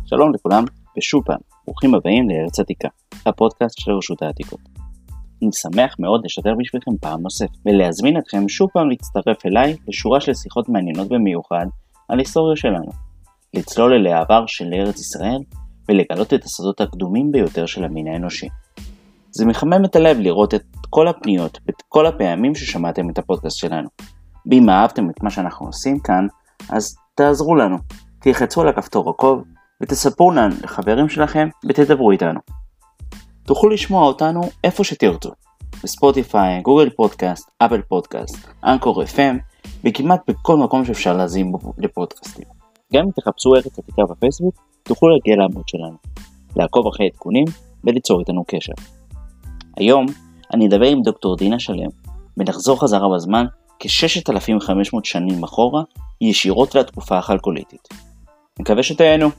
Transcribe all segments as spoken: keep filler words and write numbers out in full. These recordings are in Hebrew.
שלום לכולם, ושוב פעם, ברוכים הבאים לארץ עתיקה, הפודקאסט של רשות העתיקות. אני שמח מאוד לשתף בשבילכם פעם נוספת, ולהזמין אתכם שוב פעם להצטרף אליי לשורה של שיחות מעניינות במיוחד על היסטוריה שלנו, לצלול אל העבר של ארץ ישראל, ולגלות את הסודות הקדומים ביותר של המין האנושי. זה מחמם את הלב לראות את כל הפניות, ואת כל הפעמים ששמעתם את הפודקאסט שלנו. ואם אהבתם את מה שאנחנו עושים כאן, אז תעזרו לנו, תלחצו על הכפתור עוקוב, ותספרו לנו לחברים שלכם ותדברו איתנו. תוכלו לשמוע אותנו איפה שתרצו, בספוטיפיי, גוגל פודקאסט, אפל פודקאסט, אנקור אף אם, וכמעט בכל מקום שאפשר להזין בו לפודקאסטים. גם אם תחפשו ארץ עתיקה בפייסבוק, תוכלו להגיע לעמוד שלנו, לעקוב אחרי עדכונים וליצור איתנו קשר. היום אני אדבר עם דוקטור דינה שלם, ונחזור חזרה בזמן כ-ששת אלפים וחמש מאות שנים אחורה, ישירות לתקופה החלקוליתית. מקווה שתהנו.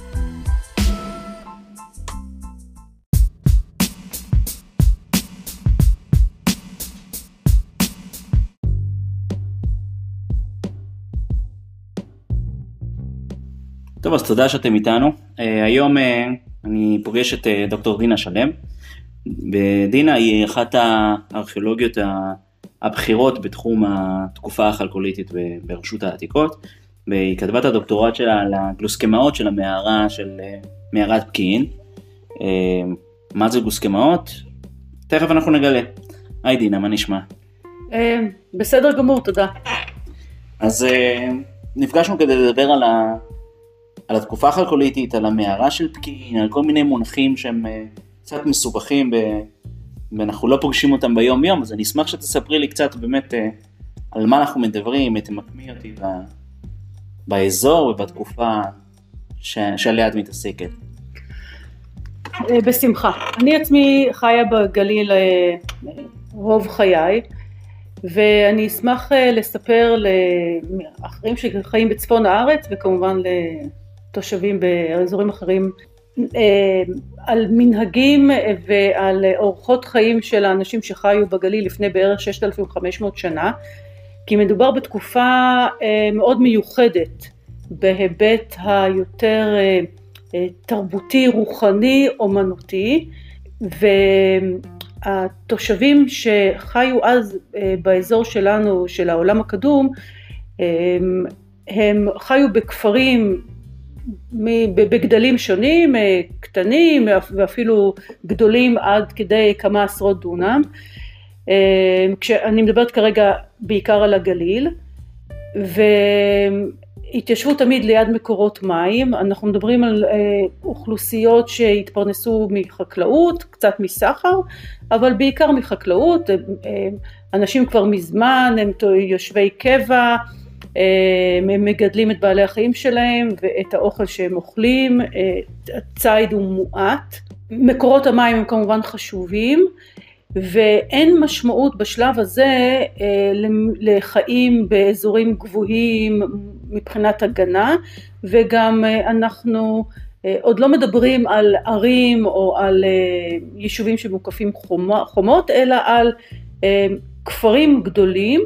טוב, אז תודה שאתם איתנו. Uh, היום uh, אני פוגש את uh, דוקטור דינה שלם, ודינה היא אחת הארכיאולוגיות הבכירות בתחום התקופה החלקוליתית ברשות העתיקות, והיא כתבה את הדוקטורט שלה על הגלוסקמאות של המערה של uh, מערת פקיעין. Uh, מה זה גלוסקמאות? תכף אנחנו נגלה. היי דינה, מה נשמע? Uh, בסדר גמור, תודה. אז uh, נפגשנו כדי לדבר על ה... על התקופה החלקוליתית, על המערה של פקיעין, על כל מיני מונחים שהם uh, קצת מסובכים ב... ואנחנו לא פוגשים אותם ביום יום, אז אני אשמח שתספרי לי קצת באמת uh, על מה אנחנו מדברים, תמקמי אותי ב... באזור ובתקופה ש... שעליה את מתעסקת. בשמחה. אני עצמי חיה בגליל רוב חיי, ואני אשמח לספר לאחרים שחיים בצפון הארץ, וכמובן לתושבים באזורים אחרים, על מנהגים ועל אורחות חיים של האנשים שחיו בגליל לפני בערך ששת אלפים וחמש מאות שנה, כי מדובר בתקופה מאוד מיוחדת בהיבט היותר תרבותי, רוחני, אומנותי, והתושבים שחיו אז באזור שלנו, של העולם הקדום, הם חיו בכפרים בגדלים שונים, קטנים ואפילו גדולים עד כדי כמה עשרות דונם. כשאני מדברת כרגע בעיקר על הגליל, והתיישבו תמיד ליד מקורות מים. אנחנו מדברים על אוכלוסיות שהתפרנסו מחקלאות, קצת מסחר, אבל בעיקר מחקלאות. אנשים כבר מזמן, הם יושבי קבע, הם מגדלים את בעלי החיים שלהם ואת האוכל שהם אוכלים. הציד הוא מועט. מקורות המים הם כמובן חשובים, ואין משמעות בשלב הזה לחיים באזורים גבוהים מבחינת הגנה, וגם אנחנו עוד לא מדברים על ערים או על יישובים שמוקפים חומות, אלא על כפרים גדולים.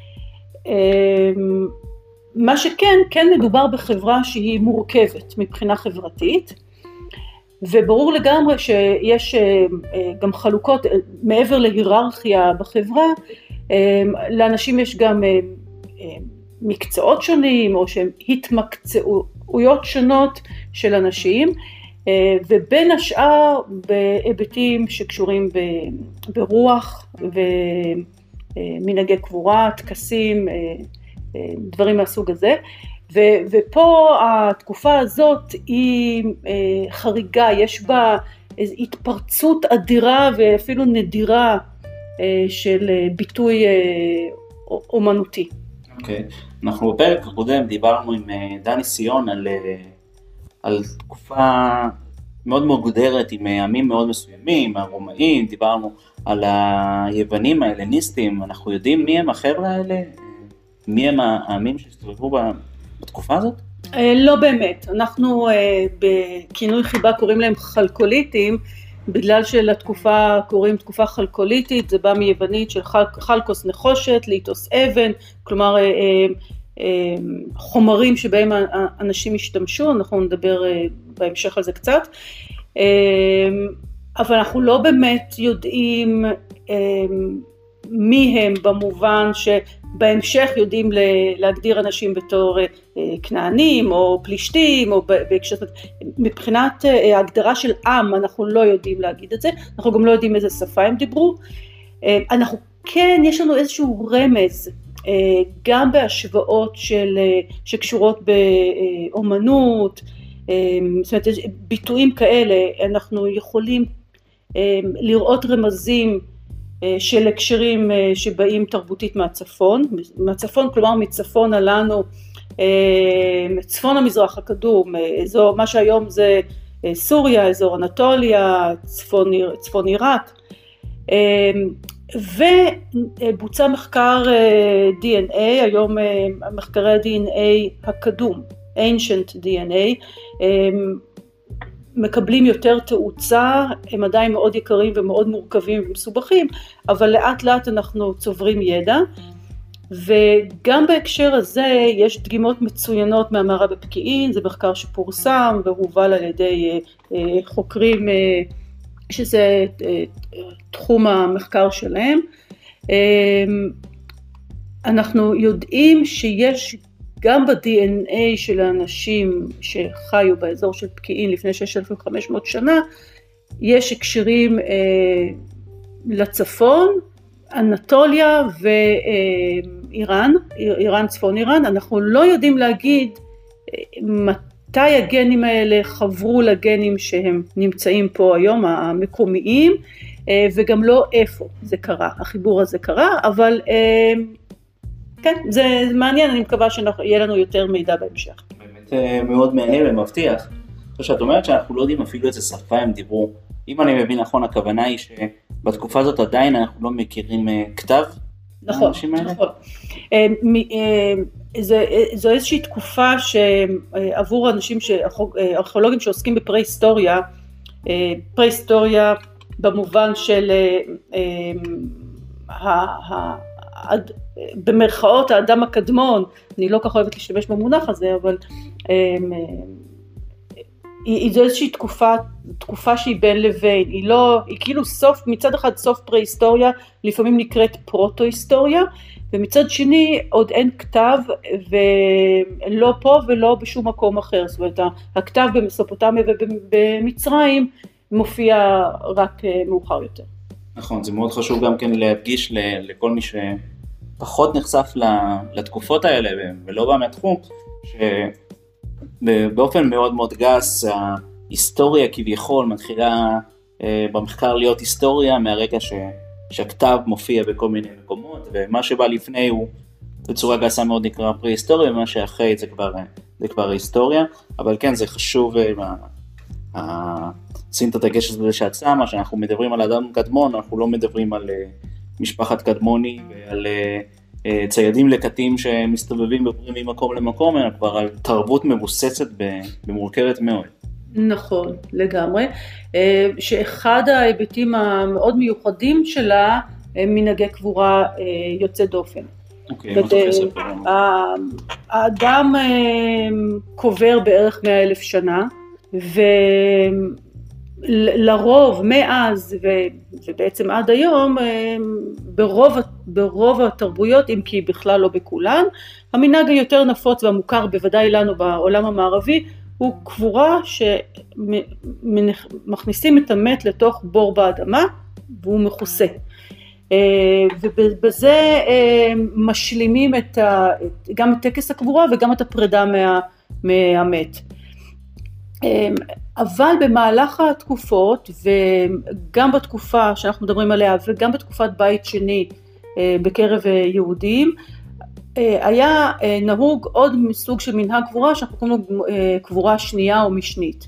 מה שכן, כן מדובר בחברה שהיא מורכבת מבחינה חברתית, וברור לגמרי שיש גם חלוקות מעבר להיררכיה בחברה. לאנשים יש גם מקצועות שונים או שהם התמקצעויות שונות של אנשים, ובין השאר בהיבטים שקשורים ברוח ומנהגי קבורה, טקסים, דברים מהסוג הזה. ו- ופה התקופה הזאת היא אה, חריגה, יש בה איזו התפרצות אדירה ואפילו נדירה אה, של אה, ביטוי אה, אומנותי. אוקיי, okay. אנחנו בפרק הקודם דיברנו עם אה, דני סיון על, אה, על תקופה מאוד מוגדרת עם עמים מאוד מסוימים, הרומאים, דיברנו על היוונים, ההלניסטים. אנחנו יודעים מי הם החבר'ה האלה? מי הם העמים שהסתובבו ב... בתקופה הזאת? לא באמת. אנחנו בכינוי חיבה קוראים להם חלקוליטים, בגלל שלתקופה קוראים תקופה חלקוליטית. זה בא מיוונית של חלקוס נחושת, ליטוס אבן, כלומר חומרים שבהם אנשים השתמשו, אנחנו נדבר בהמשך על זה קצת, אבל אנחנו לא באמת יודעים מי הם, במובן שבהמשך יודעים להגדיר אנשים בתור כנענים או פלישתים, או מבחינת ההגדרה של עם אנחנו לא יודעים להגיד את זה, אנחנו גם לא יודעים איזה שפה הם דיברו. אנחנו כן, יש לנו איזשהו רמז, גם בהשוואות של, שקשורות באומנות, זאת אומרת, ביטויים כאלה, אנחנו יכולים לראות רמזים של הקשרים שבאים תרבותית מהצפון, מהצפון, כלומר מצפון עלינו, צפון המזרח הקדום, אזור, מה שהיום זה סוריה, אזור אנטוליה, צפון, צפון עיראק, ובוצע מחקר די אן איי, היום מחקרי ה-די אן איי הקדום, ancient די אן איי, מקבלים יותר תאוצה, הם עדיין מאוד יקרים ומאוד מורכבים ומסובכים, אבל לאט לאט אנחנו צוברים ידע, וגם בהקשר הזה יש דגימות מצוינות מהמערה בפקיעין, זה מחקר שפורסם והובל על ידי חוקרים שזה תחום המחקר שלהם. אנחנו יודעים שיש גם ב-די אן איי של האנשים שחיו באזור של פקיעין לפני ששת אלפים וחמש מאות שנה, יש הקשרים אה, לצפון, אנטוליה ואיראן, איראן, צפון איראן. אנחנו לא יודעים להגיד מתי הגנים האלה חברו לגנים שהם נמצאים פה היום, המקומיים, אה, וגם לא איפה זה קרה, החיבור הזה קרה, אבל אה, כן, זה מעניין, אני מקווה שיהיה לנו יותר מידע בהמשך. באמת מאוד מעניין ומבטיח. שאת אומרת שאנחנו לא יודעים אפילו איזה שפה הם דיברו. אם אני מבין נכון, הכוונה היא שבתקופה הזאת עדיין אנחנו לא מכירים כתב? נכון, נכון. זו איזושהי תקופה שעבור אנשים, ארכיאולוגים שעוסקים בפרה-היסטוריה, פרה-היסטוריה במובן של במרכאות האדם הקדמון, אני לא כך אוהבת להשתמש במונח הזה, אבל זו איזושהי תקופה, תקופה שהיא בין לבין, היא לא, היא כאילו סוף, מצד אחד סוף פרה-היסטוריה, לפעמים נקראת פרוטו-היסטוריה, ומצד שני עוד אין כתב, ולא פה ולא בשום מקום אחר, זאת אומרת, הכתב במסופוטמיה ובמצרים מופיע רק מאוחר יותר. נכון, זה מאוד חשוב גם כן להדגיש לכל מי שפחות נחשף לתקופות האלה, ולא בא מהתחום, שבאופן מאוד מאוד גס, ההיסטוריה כביכול מתחילה במחקר להיות היסטוריה, מהרגע שהכתב מופיע בכל מיני מקומות, ומה שבא לפני הוא בצורה גסה מאוד נקרא פרה-היסטוריה, ומה שאחרי זה כבר, זה כבר היסטוריה, אבל כן, זה חשוב, שים את הדגש הזה שאת שמה, שאנחנו מדברים על אדם קדמון, אנחנו לא מדברים על משפחת קדמוני ועל ציידים לקטים שמסתובבים וברים ממקום למקום, אלא כבר על תרבות מבוססת במורכבת מאוד. נכון, לגמרי. שאחד ההיבטים המאוד מיוחדים שלה הם מנהגי קבורה יוצא דופן. אוקיי, מה תופס את זה? האדם קובר בערך מאה אלף שנה, ולרוב מאז ובעצם עד היום ברוב, ברוב התרבויות, אם כי בכלל לא בכולן, המנהג היותר נפוץ והמוכר בוודאי לנו בעולם המערבי הוא קבורה שמכניסים את המת לתוך בור באדמה והוא מכוסה, ובזה משלימים את ה, גם את טקס הקבורה וגם את הפרידה מה, מהמת. אבל במהלך התקופות, וגם בתקופה שאנחנו מדברים עליה, וגם בתקופת בית שני בקרב יהודים, היה נהוג עוד סוג של מנהג קבורה, שאנחנו קוראים לו קבורה שנייה או משנית,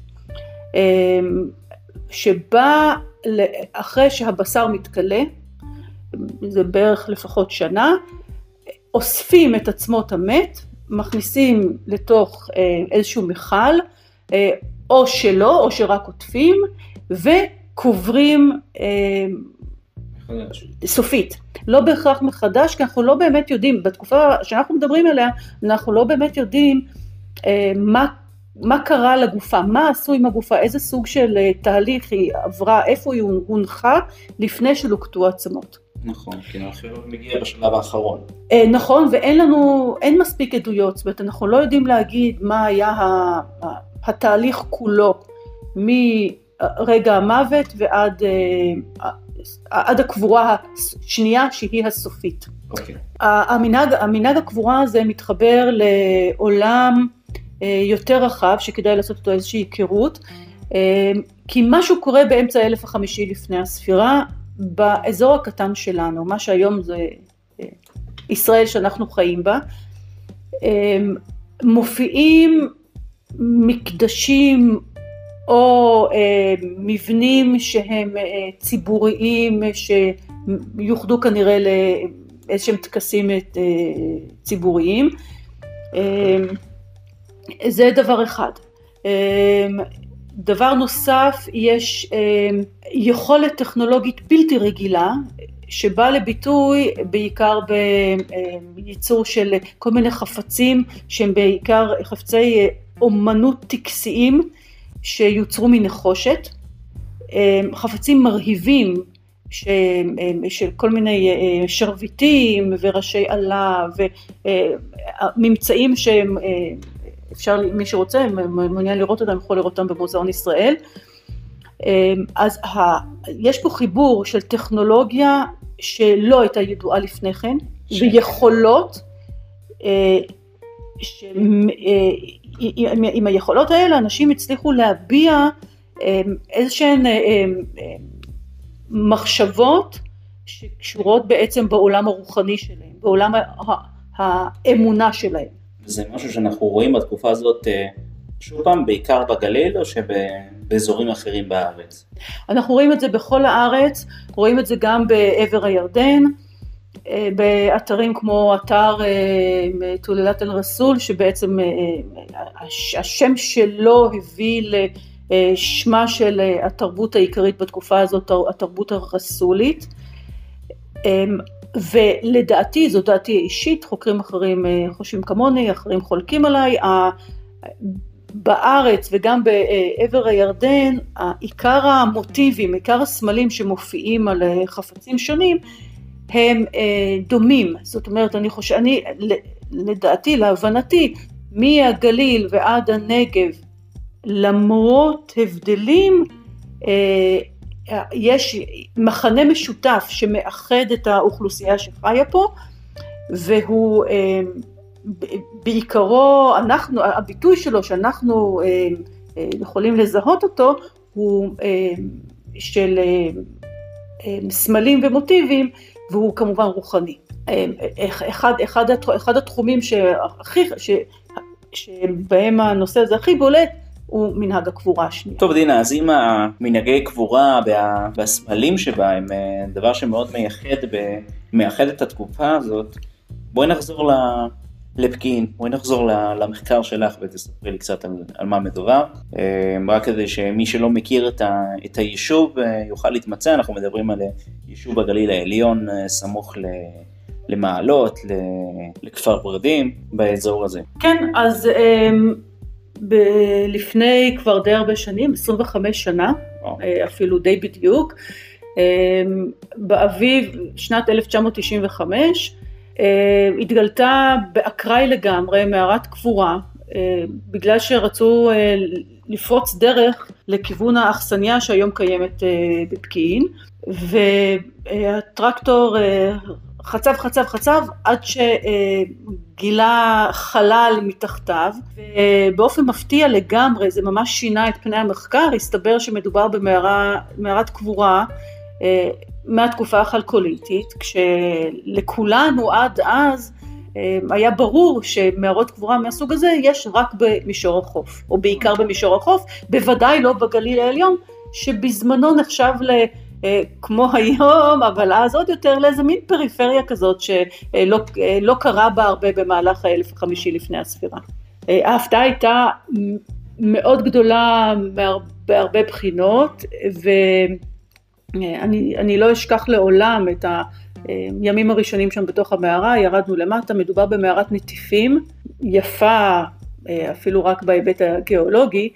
שבה אחרי שהבשר מתקלה, זה בערך לפחות שנה, אוספים את עצמות המת, מכניסים לתוך איזשהו מיכל, או שלא, או שרק עוטפים, וקוברים סופית, לא בהכרח מחדש, כי אנחנו לא באמת יודעים, בתקופה שאנחנו מדברים עליה, אנחנו לא באמת יודעים אה, מה, מה קרה לגופה, מה עשו עם הגופה, איזה סוג של אה, תהליך היא עברה, איפה היא הונחה, לפני שלוקטו עצמות. נכון, כי אנחנו מגיע בשלב האחרון. אה, נכון, ואין לנו, אין מספיק עדויות, זאת אומרת, אנחנו לא יודעים להגיד מה היה ה, התהליך כולו, מרגע המוות ועד אה, עד הקבורה השנייה שהיא הסופית. אוקיי. המנהג, המנהג הקבורה הזה מתחבר לעולם יותר רחב, שכדאי לעשות אותו איזושהי היכרות, כי משהו קורה באמצע האלף החמישי לפני הספירה, באזור הקטן שלנו, מה שהיום זה ישראל שאנחנו חיים בה, מופיעים מקדשים או אה, מבנים שהם אה, ציבוריים, שיוחדו כנראה לאיזשהם טקסים אה, ציבוריים. אה, זה דבר אחד. אה, דבר נוסף, יש אה, יכולת טכנולוגית בלתי רגילה, שבא לביטוי בעיקר בייצור של כל מיני חפצים, שהם בעיקר חפצי אומנות טקסיים, שיוצרו מנחושת, חפצים מרהיבים של כל מיני שרביטים וראשי עלה וממצאים שהם אפשר, מי שרוצה, מעוניין לראות אותם, יכול לראות אותם במוזיאון ישראל. אז יש פה חיבור של טכנולוגיה שלא הייתה ידועה לפני כן, ויכולות עם היכולות האלה אנשים הצליחו להביע איזשהן מחשבות שקשורות בעצם בעולם הרוחני שלהם, בעולם האמונה שלהם. זה משהו שאנחנו רואים בתקופה הזאת שוב פעם בעיקר בגליל או שבאזורים אחרים בארץ? אנחנו רואים את זה בכל הארץ, רואים את זה גם בעבר הירדן, באתרים כמו אתר תוללת אל רסול, שבעצם השם שלו הביא לשמה של התרבות העיקרית בתקופה הזאת, התרבות הרסולית, ולדעתי, זו דעתי אישית, חוקרים אחרים חושבים כמוני, אחרים חולקים עליי, בארץ וגם בעבר הירדן, עיקר המוטיבים, עיקר הסמלים שמופיעים על חפצים שונים, הם דומים. זאת אומרת, אני חושב, אני, לדעתי, להבנתי, מהגליל ועד הנגב, למרות הבדלים, יש מחנה משותף שמאחד את האוכלוסייה שחיה פה, והוא בעיקרו, אנחנו, הביטוי שלו שאנחנו יכולים לזהות אותו, הוא של סמלים ומוטיבים, והוא כמובן רוחני. אחד, אחד, אחד התחומים שהכי, ש, שבהם הנושא הזה הכי בולט, הוא מנהג הקבורה השנייה. טוב דינה, אז אם המנהגי קבורה והסמלים שבה הם דבר שמאוד מייחד, מייחד את התקופה הזאת, בואי נחזור לפקיעין, בואי נחזור למחקר שלך ותספרי לי קצת על, על מה מדובר, רק כדי שמי שלא מכיר את, ה, את היישוב יוכל להתמצא. אנחנו מדברים על יישוב בגליל העליון, סמוך ל... למעלות, לכפר ורדים, באזור הזה. כן, אז ב- לפני כבר די הרבה שנים, עשרים וחמש שנה, oh. אפילו די בדיוק, באביב שנת אלף תשע מאות תשעים וחמש, התגלתה באקראי לגמרי מערת קבורה, בגלל שרצו לפרוץ דרך לכיוון האכסניה שהיום קיימת בפקיעין, והטרקטור חצב חצב חצב עד שגילה חלל מתחתיו, ובאופן מפתיע לגמרי, זה ממש שינה את פני המחקר, הסתבר שמדובר במערת קבורה מהתקופה החלקוליתית, כשלכולנו עד אז היה ברור שמערות קבורה מהסוג הזה יש רק במישור החוף, או בעיקר במישור החוף, בוודאי לא בגליל העליון, שבזמנו נחשב ל... כמו היום, אבל אז עוד יותר לאיזה מין פריפריה כזאת שלא לא קרה בה הרבה במהלך האלף החמישי לפני הספירה. ההפתעה הייתה מאוד גדולה בהרבה בחינות, אני, אני לא אשכח לעולם את הימים הראשונים שם בתוך המערה, ירדנו למטה, מדובר במערת נטיפים, יפה, אפילו רק בהיבט הגיאולוגי,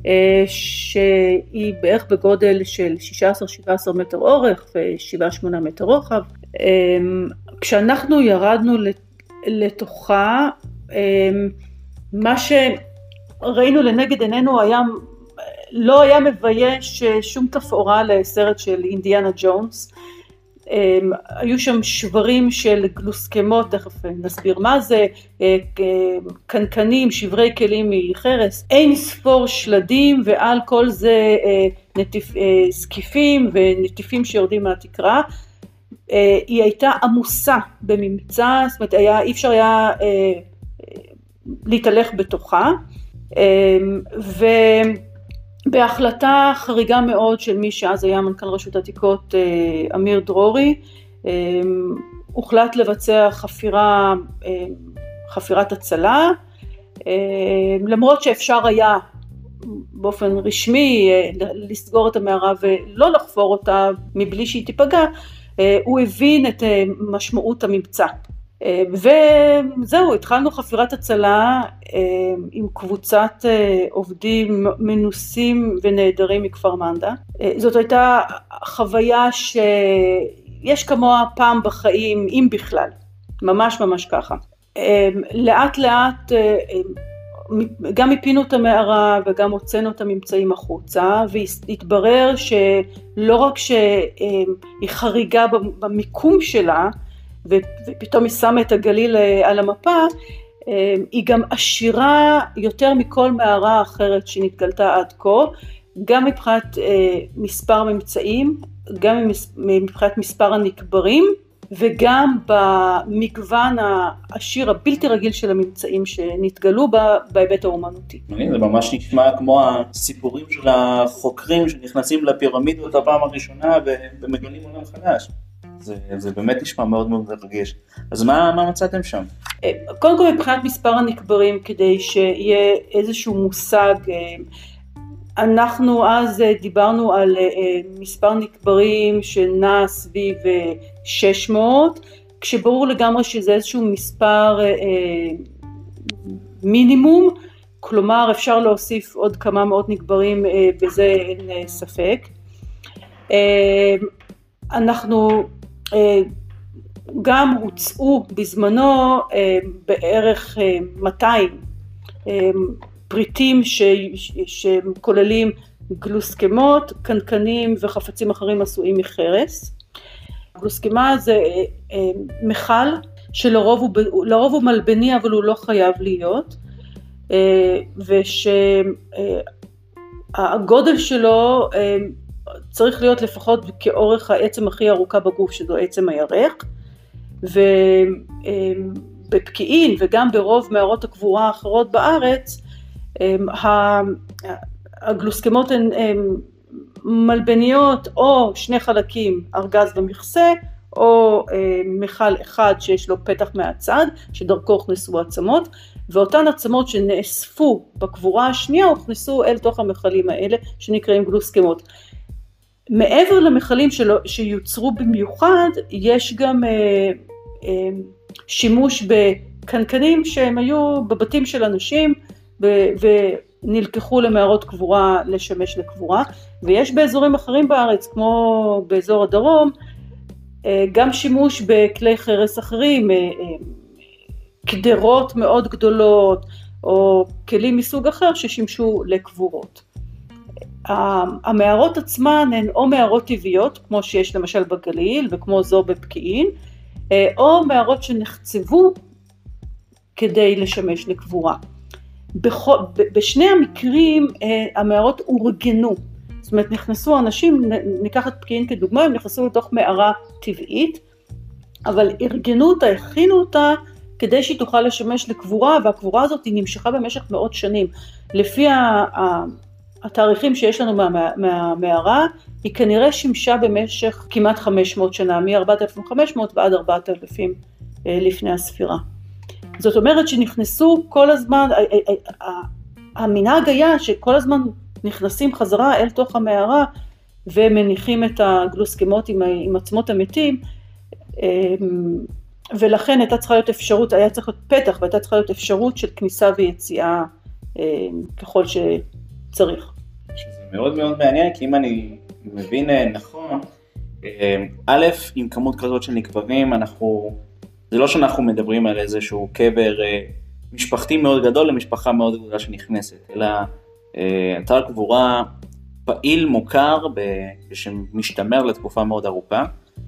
שהיא בערך בגודל של שישה עשר שבע עשרה מטר אורך ו-שבע שמונה מטר רוחב. כשאנחנו ירדנו לתוכה, מה שראינו לנגד עינינו היה, לא היה מבייש שום תפאורה לסרט של אינדיאנה ג'ונס. היו שם שברים של גלוסקמות, תכף נסביר מה זה, קנקנים, שברי כלים מחרס, אין ספור שלדים, ועל כל זה נטיפ, סקיפים ונטיפים שיורדים מהתקרה. היא הייתה עמוסה בממצא, זאת אומרת היה, אי אפשר היה להתהלך בתוכה, ובהחלטה חריגה מאוד של מי שאז היה מנכ"ל רשות העתיקות, אמיר דרורי, הוחלט לבצע חפירה, חפירת הצלה, למרות שאפשר היה באופן רשמי לסגור את המערה ולא לחפור אותה מבלי שהיא תיפגע, הוא הבין את משמעות הממצא. וזהו, התחלנו חפירת הצלה עם קבוצת עובדים מנוסים ונהדרים מכפר מנדה. זאת הייתה חוויה שיש כמוה פעם בחיים, אם בכלל, ממש ממש ככה. לאט לאט גם הפינו את המערה וגם הוצאנו את הממצאים החוצה, והתברר שלא רק שהיא חריגה במיקום שלה, ופתאום היא שמה את הגליל על המפה, היא גם עשירה יותר מכל מערה אחרת שנתגלתה עד כה, גם מבחינת מספר ממצאים, גם מבחינת מספר הנקברים, וגם במגוון העשיר הבלתי רגיל של הממצאים שנתגלו בה בהיבט האומנותי. זה ממש נשמע כמו הסיפורים של החוקרים שנכנסים לפירמידות הפעם הראשונה ומגלים עולם חדש. זה, זה באמת נשמע מאוד מאוד רגיש. אז מה, מה מצאתם שם? קודם כל מבחינת מספר הנקברים, כדי שיהיה איזשהו מושג, אנחנו אז דיברנו על מספר נקברים שנע סביב שש מאות, כשברור לגמרי שזה איזשהו מספר מינימום, כלומר אפשר להוסיף עוד כמה מאות נקברים, בזה אין ספק. אנחנו גם הוצאו בזמנו בערך מאתיים פריטים שכוללים גלוסקמות, קנקנים וחפצים אחרים עשויים מחרס. גלוסקמה זה מחל שלרוב הוא, לרוב הוא מלבני, אבל הוא לא חייב להיות, ושהגודל שלו צריך להיות לפחות כאורך העצם הכי ארוכה בגוף, שזו עצם הירך, ובפקיעין וגם ברוב מערות הקבורה האחרות בארץ, הגלוסקמות הן מלבניות או שני חלקים, ארגז ומכסה, או מחל אחד שיש לו פתח מהצד, שדרכו הוכנסו עצמות, ואותן עצמות שנאספו בקבורה השנייה, הוכנסו אל תוך המחלים האלה, שנקראים גלוסקמות. מעבר למחלים שלו, שיוצרו במיוחד, יש גם אה, אה, שימוש בקנקנים שהם היו בבתים של אנשים, ב- ונלקחו למערות קבורה לשמש לקבורה, ויש באזורים אחרים בארץ, כמו באזור הדרום, אה, גם שימוש בכלי חרס אחרים, אה, אה, קדרות מאוד גדולות, או כלים מסוג אחר ששימשו לקבורות. המערות עצמן הן או מערות טבעיות, כמו שיש למשל בגליל וכמו זו בפקיעין, או מערות שנחצבו כדי לשמש לקבורה. בשני המקרים המערות אורגנו, זאת אומרת נכנסו אנשים, ניקח את פקיעין כדוגמה, הם נכנסו לתוך מערה טבעית, אבל ארגנו אותה, הכינו אותה, כדי שהיא תוכל לשמש לקבורה, והקבורה הזאת היא נמשכה במשך מאות שנים. לפי ה... התאריכים שיש לנו מה, מהמערה, היא כנראה שימשה במשך כמעט חמש מאות שנה, מ-ארבעת אלפים וחמש מאות ועד ארבעת אלפים לפני הספירה. זאת אומרת שנכנסו כל הזמן, המנהג היה שכל הזמן נכנסים חזרה אל תוך המערה, ומניחים את הגלוסקמות עם, עם עצמות המתים, ולכן הייתה צריכה להיות אפשרות, היה צריך להיות פתח, והייתה צריכה להיות אפשרות של כניסה ויציאה ככל שצריך. שזה מאוד מאוד מעניין, כי אם אני מבין נכון, א', עם כמות כזאת של נקברים, אנחנו, זה לא שאנחנו מדברים על איזשהו קבר משפחתי מאוד גדול למשפחה מאוד גדולה שנכנסת, אלא אתר קבורה פעיל מוכר שמשתמר לתקופה מאוד ארוכה,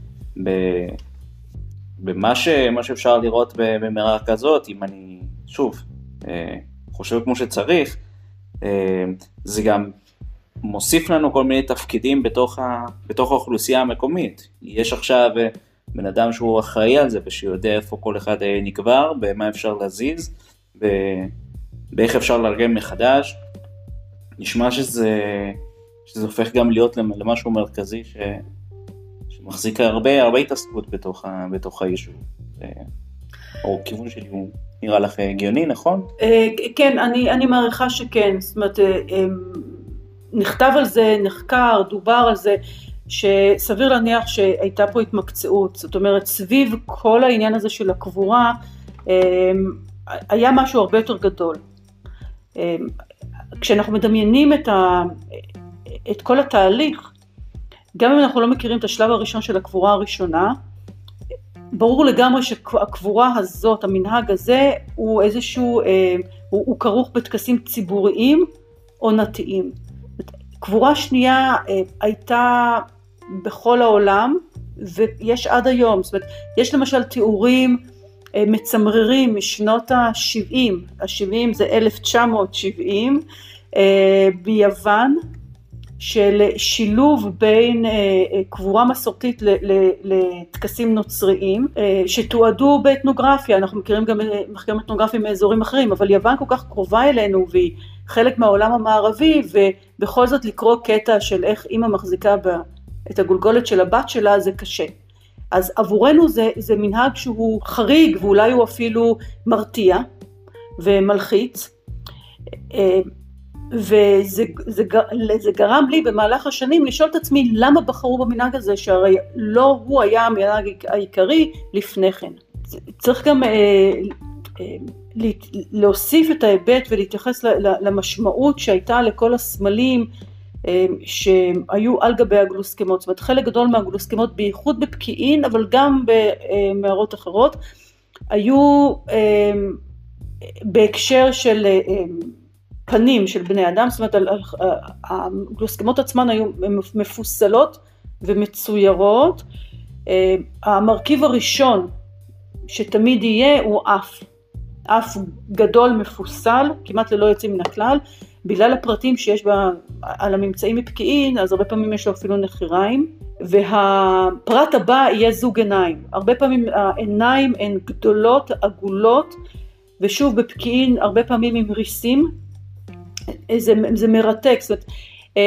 במה ש, מה שאפשר לראות במערה כזאת, אם אני שוב חושב כמו שצריך, זה גם מוסיף לנו כל מיני תפקידים בתוך, ה, בתוך האוכלוסייה המקומית. יש עכשיו בן אדם שהוא אחראי על זה, ושיודע איפה כל אחד נקבר, במה אפשר להזיז, באיך אפשר לארגן מחדש. נשמע שזה, שזה הופך גם להיות למשהו מרכזי, ש, שמחזיק הרבה, הרבה התעסקות בתוך, ה, בתוך היישוב. או כיוון שלי הוא נראה לך הגיוני, נכון? כן, אני, אני מעריכה שכן. זאת אומרת, נכתב על זה, נחקר, דובר על זה, שסביר להניח שהייתה פה התמקצעות. זאת אומרת, סביב כל העניין הזה של הקבורה, היה משהו הרבה יותר גדול. כשאנחנו מדמיינים את, ה, את כל התהליך, גם אם אנחנו לא מכירים את השלב הראשון של הקבורה הראשונה, ברור לגמרי שהקבורה הזאת, המנהג הזה, הוא איזשהו, הוא, הוא כרוך בטקסים ציבוריים עונתיים. קבורה שנייה הייתה בכל העולם, ויש עד היום. זאת אומרת, יש למשל תיאורים מצמררים משנות ה-שבעים, ה-שבעים זה אלף תשע מאות שבעים, ביוון, של שילוב בין קבורה מסורתית לטקסים נוצריים, שתועדו באתנוגרפיה. אנחנו מכירים גם מחקרים אתנוגרפיים מאזורים אחרים, אבל יוון כל כך קרובה אלינו, והיא חלק מהעולם המערבי, ובכל זאת לקרוא קטע של איך אמא מחזיקה את הגולגולת של הבת שלה, זה קשה. אז עבורנו זה, זה מנהג שהוא חריג, ואולי הוא אפילו מרתיע ומלחיץ, וזה זה, זה גרם לי במהלך השנים לשאול את עצמי למה בחרו במנהג הזה, שהרי לא הוא היה המנהג העיקרי לפני כן. צריך גם אה, אה, להוסיף את ההיבט ולהתייחס למשמעות שהייתה לכל הסמלים אה, שהיו על גבי הגלוסקמות. זאת אומרת, חלק גדול מהגלוסקמות, בייחוד בפקיעין, אבל גם במערות אחרות, היו אה, בהקשר של אה, פנים של בני אדם. זאת אומרת, הגלוסקמות עצמן היו מפוסלות ומצוירות. המרכיב הראשון שתמיד יהיה הוא אף, אף גדול מפוסל, כמעט ללא יוצאים מן הכלל, בגלל הפרטים שיש בה, על הממצאים מפקיעין, אז הרבה פעמים יש לו אפילו נחיריים, והפרט הבא יהיה זוג עיניים. הרבה פעמים העיניים הן גדולות, עגולות, ושוב בפקיעין הרבה פעמים עם ריסים, זה, זה מרתק. זאת אומרת,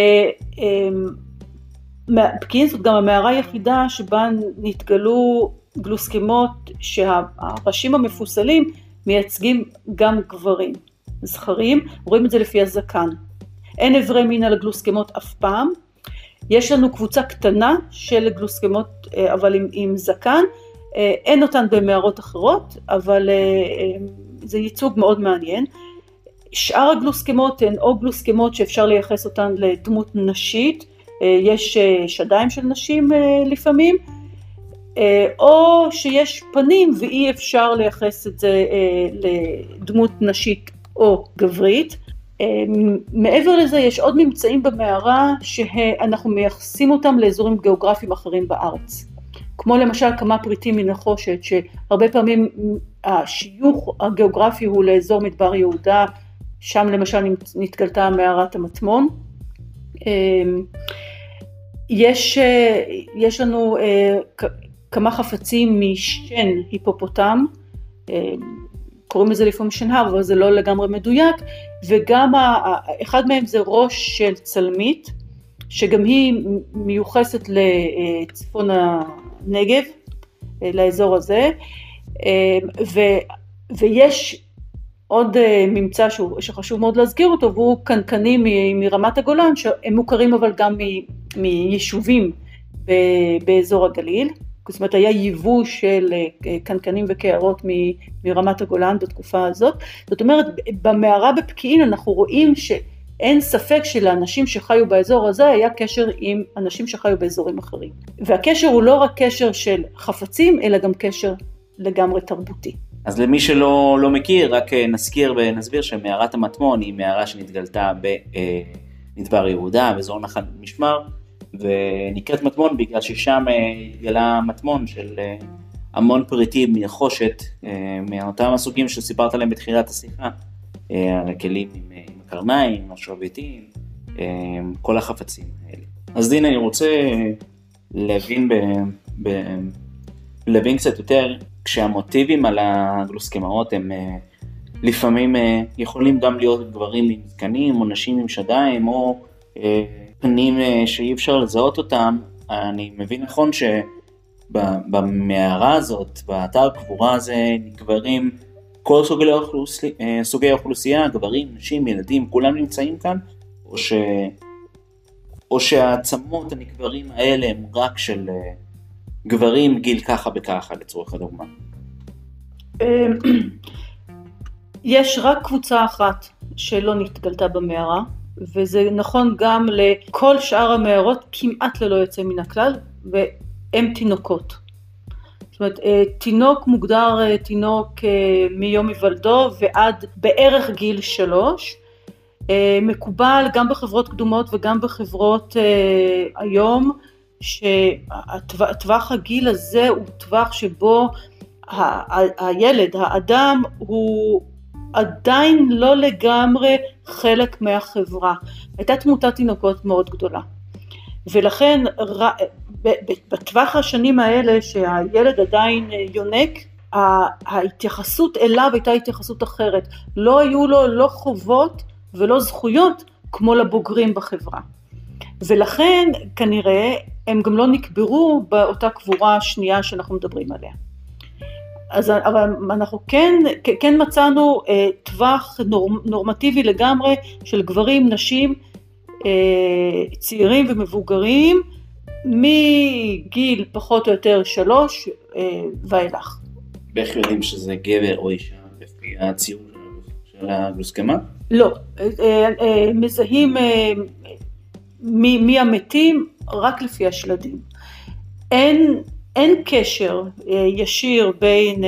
פקיעין זאת גם המערה היחידה שבה נתגלו גלוסקמות שהראשים המפוסלים מייצגים גם גברים, זכרים, רואים את זה לפי הזקן. אין אברי מין על הגלוסקמות אף פעם, יש לנו קבוצה קטנה של גלוסקמות אבל עם, עם זקן, אין אותן במערות אחרות, אבל זה ייצוג מאוד מעניין. שאר הגלוסקמות הן או גלוסקמות שאפשר לייחס אותן לדמות נשית, יש שדיים של נשים לפעמים, או שיש פנים ואי אפשר לייחס את זה לדמות נשית או גברית. מעבר לזה יש עוד ממצאים במערה שאנחנו מייחסים אותם לאזורים גיאוגרפיים אחרים בארץ. כמו למשל כמה פריטים מנחושת, שהרבה פעמים השיוך הגיאוגרפי הוא לאזור מדבר יהודה, שם למשל נתגלתה מערת המטמון. יש, יש לנו כמה חפצים משן היפופוטם, קוראים לזה לפעמים שנהר, אבל זה לא לגמרי מדויק, וגם אחד מהם זה ראש של צלמית, שגם היא מיוחסת לצפון הנגב, לאזור הזה, ו, ויש עוד ממצא שחשוב מאוד להזכיר אותו, והוא קנקנים מרמת הגולן, שהם מוכרים אבל גם מיישובים באזור הגליל. זאת אומרת, היה ייבוא של קנקנים וקערות מרמת הגולן בתקופה הזאת. זאת אומרת, במערה בפקיעין אנחנו רואים שאין ספק שלאנשים שחיו באזור הזה היה קשר עם אנשים שחיו באזורים אחרים. והקשר הוא לא רק קשר של חפצים, אלא גם קשר לגמרי תרבותי. אז למי שלא לא מכיר, רק נזכיר ונסביר שמערת המטמון היא מערה שנתגלתה במדבר יהודה, באזור נחל משמר, ונקראת מטמון בגלל ששם התגלה מטמון של המון פריטים מנחושת, מאותם הסוגים שסיפרת עליהם בתחילת השיחה, על הכלים עם, עם הקרניים, השרביטים, כל החפצים האלה. אז דין, אני רוצה להבין, ב, ב, להבין קצת יותר, כשהמוטיבים על הגלוסקמאות הם לפעמים יכולים גם להיות גברים עם זקנים, או נשים עם שדיים, או פנים שאי אפשר לזהות אותם. אני מבין נכון שבמערה הזאת, באתר קבורה הזה, נקברים כל סוגי האוכלוסייה, סוגי האוכלוסייה, גברים, נשים, ילדים, כולם נמצאים כאן, או, ש... או שהעצמות הנקברים האלה הם רק של גברים גיל ככה וככה לצורך הדוגמה? יש רק קבוצה אחת שלא נתגלתה במערה, וזה נכון גם לכל שאר המערות כמעט ללא יוצא מן הכלל, והם תינוקות. זאת אומרת, תינוק מוגדר תינוק מיום היוולדו ועד בערך גיל שלוש, מקובל גם בחברות קדומות וגם בחברות היום, שהטווח הגיל הזה הוא טווח שבו הילד, האדם, הוא עדיין לא לגמרי חלק מהחברה. הייתה תמותת תינוקות מאוד גדולה. ולכן בטווח השנים האלה שהילד עדיין יונק, ההתייחסות אליו הייתה התייחסות אחרת. לא היו לו לא חובות ולא זכויות כמו לבוגרים בחברה. ולכן כנראה הם גם לא נקברו באותה קבורה השנייה שאנחנו מדברים עליה. אז אבל אנחנו כן, כן מצאנו אה, טווח נור, נורמטיבי לגמרי של גברים, נשים, אה, צעירים ומבוגרים, מגיל פחות או יותר שלוש אה, ואילך. ואיך יודעים שזה גבר או אישה לפי הציור של הגלוסקמה? לא, אה, אה, מזהים אה, מי, מי המתים רק לפי השלדים. אין, אין קשר ישיר בין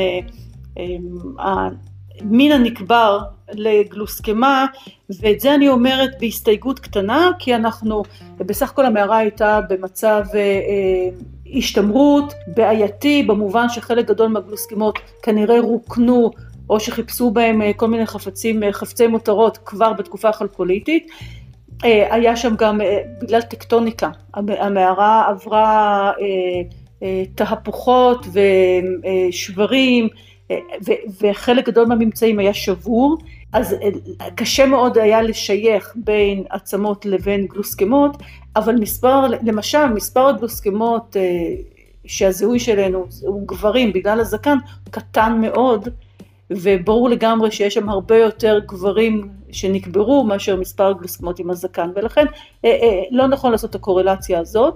המין הנקבר לגלוסקמה, ואת זה אני אומרת בהסתייגות קטנה, כי אנחנו, בסך הכל המערה הייתה במצב השתמרות בעייתי, במובן שחלק גדול מהגלוסקמות כנראה רוקנו, או שחיפשו בהם כל מיני חפצים, חפצי מותרות כבר בתקופה הכלקוליתית. היה שם גם, בגלל טקטוניקה, המערה עברה תהפוכות ושברים, וחלק גדול מהממצאים היה שבור, אז קשה מאוד היה לשייך בין עצמות לבין גלוסקמות, אבל מספר, למשל, מספר הגלוסקמות שהזיהוי שלנו הוא גברים בגלל הזקן קטן מאוד, וברור לגמרי שיש שם הרבה יותר גברים שנקברו מאשר מספר גלוסקמות עם הזקן, ולכן לא נכון לעשות את הקורלציה הזאת.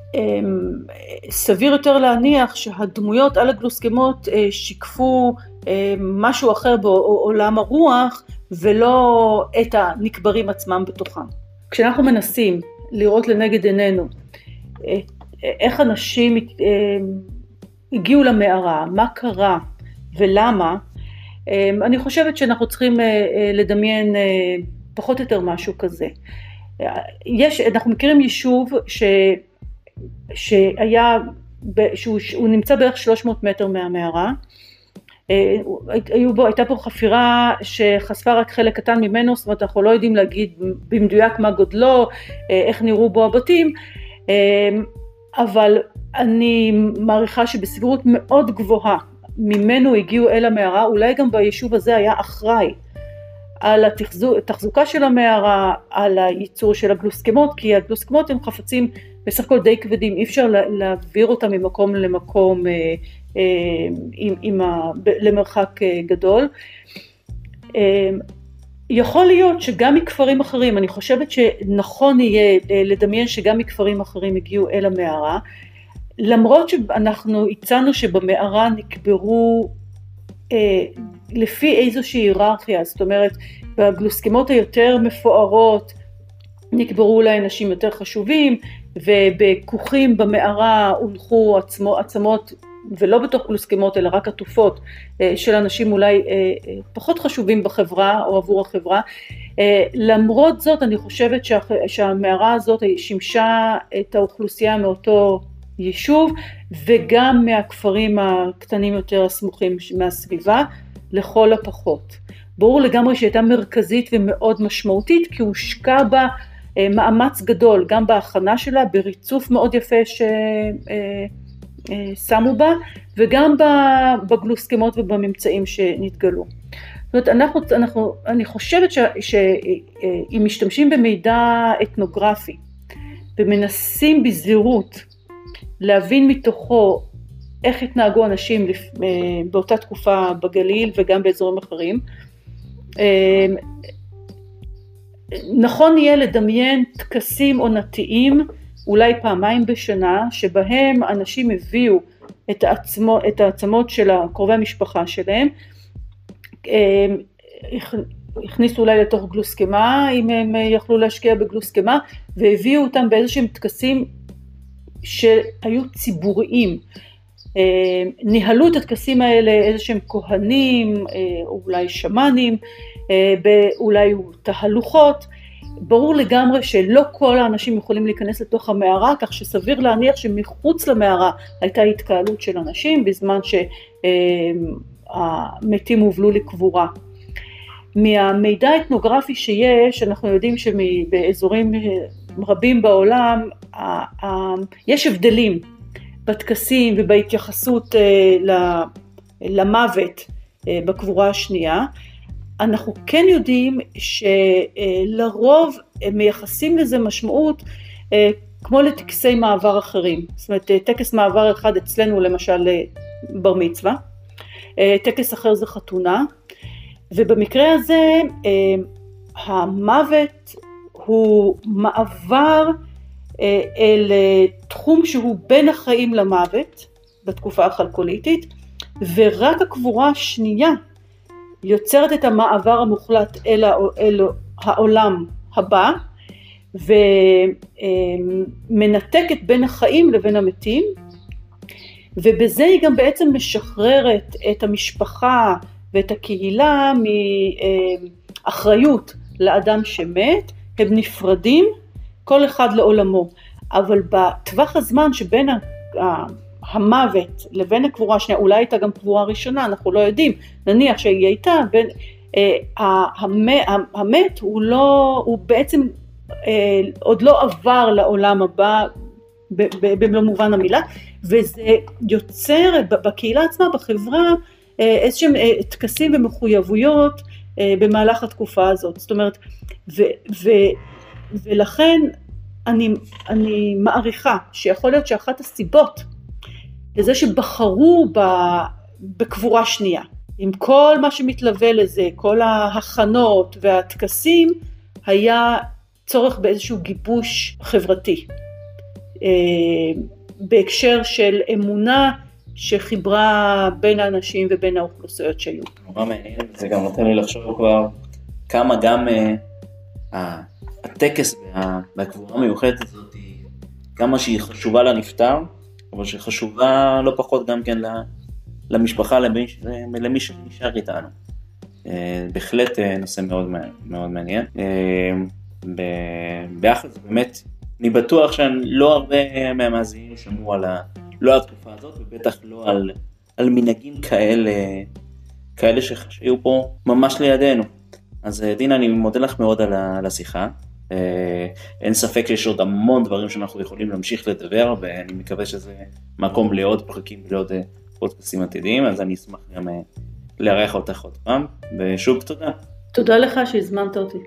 סביר יותר להניח שהדמויות על הגלוסקמות שיקפו משהו אחר בעולם הרוח, ולא את הנקברים עצמם בתוכם. כשאנחנו מנסים לראות לנגד עינינו איך אנשים הגיעו למערה, מה קרה ולמה, אני חושבת שאנחנו צריכים לדמיין פחות או יותר משהו כזה. יש, אנחנו מכירים יישוב ש, שהיה, שהוא, שהוא נמצא בערך שלוש מאות מטר מהמערה, היו בו, הייתה פה חפירה שחשפה רק חלק קטן ממנו, זאת אומרת אנחנו לא יודעים להגיד במדויק מה גודלו, איך נראו בו הבתים, אבל אני מעריכה שבסבירות מאוד גבוהה, ממנו הגיעו אל המערה, אולי גם ביישוב הזה היה אחראי על התחזוקה של המערה, על הייצור של הגלוסקמות, כי הגלוסקמות הם חפצים בסך הכל די כבדים, אי אפשר להעביר אותם ממקום למקום אה, אה, עם, עם ה, למרחק גדול. יכול להיות שגם מכפרים אחרים, אני חושבת שנכון יהיה לדמיין שגם מכפרים אחרים הגיעו אל המערה, למרות שאנחנו הצענו שבמערה נקברו אה, לפי איזושהי היררכיה, זאת אומרת בגלוסקמות היותר מפוארות נקברו אולי אנשים יותר חשובים, ובכוכים במערה הונחו עצמו, עצמות ולא בתוך גלוסקמות אלא רק עטופות של אנשים אולי פחות חשובים בחברה או עבור החברה. למרות זאת אני חושבת שה, שהמערה הזאת שימשה את האוכלוסייה מאותו יישוב וגם מהכפרים הקטנים יותר הסמוכים מהסביבה לכל הפחות. ברור לגמרי שהייתה מרכזית ומאוד משמעותית כי הושקע בה מאמץ גדול גם בהכנה שלה, בריצוף מאוד יפה ששמו בה וגם בגלוסקמות ובממצאים שנתגלו. זאת אומרת, אנחנו, אנחנו, אני חושבת שאם משתמשים במידע אתנוגרפי ומנסים בזהירות להבין מתוכו איך התנהגו אנשים באותה תקופה בגליל וגם באזורים אחרים, נכון יהיה לדמיין טקסים עונתיים אולי פעמיים בשנה שבהם אנשים הביאו את העצמות, את העצמות של קרובי המשפחה שלהם, הכניסו אולי לתוך גלוסקמה אם הם יכלו להשקיע בגלוסקמה והביאו אותם באיזשהם טקסים שהיו ציבוריים, ניהלו את הטקסים האלה איזשהם כהנים, אולי שמנים, אולי תהלוכות. ברור לגמרי שלא כל האנשים יכולים להיכנס לתוך המערה, כך שסביר להניח שמחוץ למערה הייתה התקהלות של אנשים בזמן שהמתים הובלו לקבורה. מהמידע האתנוגרפי שיש, אנחנו יודעים שבאזורים רבים בעולם יש הבדלים בטקסים ובהתייחסות למוות בקבורה השנייה. אנחנו כן יודעים שלרוב מייחסים לזה משמעות כמו לטקסי מעבר אחרים. זאת אומרת, טקס מעבר אחד אצלנו למשל בר מצווה, טקס אחר זה חתונה, ובמקרה הזה המוות הוא מעבר אל תחום שהוא בין החיים למוות בתקופה החלקוליתית, ורק הקבורה השנייה יוצרת את המעבר המוחלט אל, אל העולם הבא, ומנתקת בין החיים לבין המתים, ובזה היא גם בעצם משחררת את המשפחה ואת הקהילה מאחריות לאדם שמת, הם נפרדים כל אחד לעולמו, אבל בטווח הזמן שבין המוות לבין הקבורה השנייה, אולי הייתה גם קבורה ראשונה, אנחנו לא יודעים, נניח שהיא הייתה, בין, אה, המת הוא, לא, הוא בעצם אה, עוד לא עבר לעולם הבא במלוא מובן המילה, וזה יוצר בקהילה עצמה, בחברה, אה, איזשהם אה, טקסים ומחויבויות אה, במהלך התקופה הזאת. זאת אומרת, ו, ו, ולכן אני, אני מעריכה שיכול להיות שאחת הסיבות לזה שבחרו בקבורה שנייה, עם כל מה שמתלווה לזה, כל ההכנות והטקסים, היה צורך באיזשהו גיבוש חברתי, בהקשר של אמונה שחיברה בין האנשים ובין האוכלוסיות שהיו. נורא מעניין, זה גם נותן לי לחשוב כבר כמה גם הטקס והקבורה המיוחדת הזאת, כמה שהיא חשובה לנפטר, אבל שחשובה לא פחות גם כן למשפחה, למי שנשאר איתנו. בהחלט נושא מאוד מאוד מעניין. ביחד באמת, אני בטוח שלא הרבה מהמאזינים שמעו על לא על התקופה הזאת, ובטח לא על, על מנהגים כאלה, כאלה שהיו פה ממש לידינו. אז דינה, אני מודה לך מאוד על השיחה. אין ספק שיש עוד המון דברים שאנחנו יכולים להמשיך לדבר, ואני מקווה שזה מקום לעוד פרקים ולעוד פודקאסטים עתידיים, אז אני אשמח גם לארח אותך עוד פעם, ושוב תודה. תודה לך שהזמנת אותי.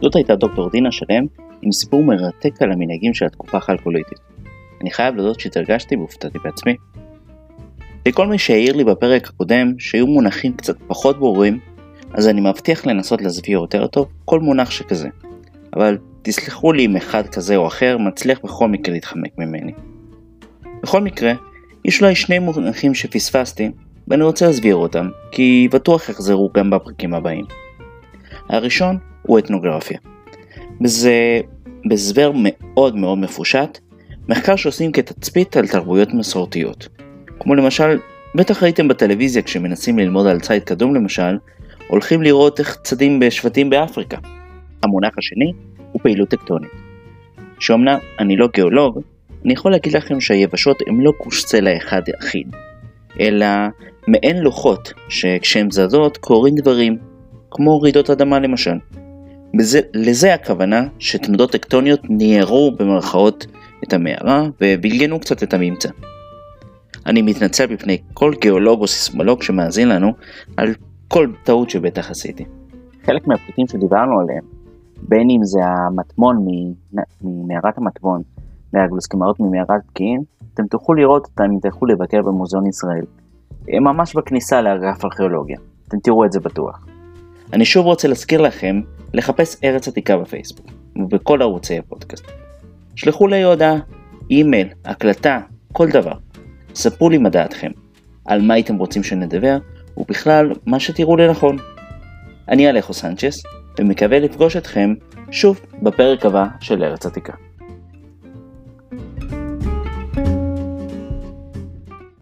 זאת הייתה דוקטור דינה שלם עם סיפור מרתק על המנהגים של התקופה הכלקוליתית. אני חייב לדעת שהתרגשתי והופתעתי בעצמי. לכל מי שהעיר לי בפרק הקודם שהיו מונחים קצת פחות ברורים, אז אני מבטיח לנסות להסביר יותר טוב כל מונח שכזה. אבל תסלחו לי אם אחד כזה או אחר מצליח בכל מקרה להתחמק ממני. בכל מקרה, יש אולי שני מונחים שפספסתי, ואני רוצה להסביר אותם, כי בטוח יחזרו גם בפרקים הבאים. הראשון הוא אתנוגרפיה. וזה בסבר מאוד מאוד מפושט, מחקר שעושים כתצפית על תרבויות מסורתיות. כמו למשל, בטח ראיתם בטלוויזיה כשמנסים ללמוד על ציד קדום למשל, הולכים לראות איך צדים בשבטים באפריקה. המונח השני הוא פעילות טקטונית. שאומנם אני לא גיאולוג, אני יכול להגיד לכם שהיבשות הם לא גוש צלע אחד אחיד, אלא מעין לוחות שכשהם זזות קורים דברים, כמו רעידות אדמה למשל. בזה, לזה הכוונה שתנודות טקטוניות ניירו במרכאות את המערה ובלגנו קצת את הממצא. אני מתנצל בפני כל גיאולוג או סיסמולוג שמאזין לנו על כל טעות שבטח עשיתי. חלק מהפריטים שדיברנו עליהם, בין אם זה המטמון ממערת המטמון והגלוסקמאות ממערת פקיעין, אתם תוכלו לראות אותם אם תלכו לבקר במוזיאון ישראל. הם ממש בכניסה לאגף ארכיאולוגיה, אתם תראו את זה בטוח. אני שוב רוצה להזכיר לכם לחפש ארץ עתיקה בפייסבוק ובכל ערוצי הפודקאסט. שלחו לי הודעה, אימייל, הקלטה, כל דבר. ספרו לי מה דעתכם, על מה הייתם רוצים שנדבר, ובכלל מה שתראו לנכון. אני אלכו סנצ'ס, ומקווה לפגוש אתכם שוב בפרק הבא של ארץ עתיקה.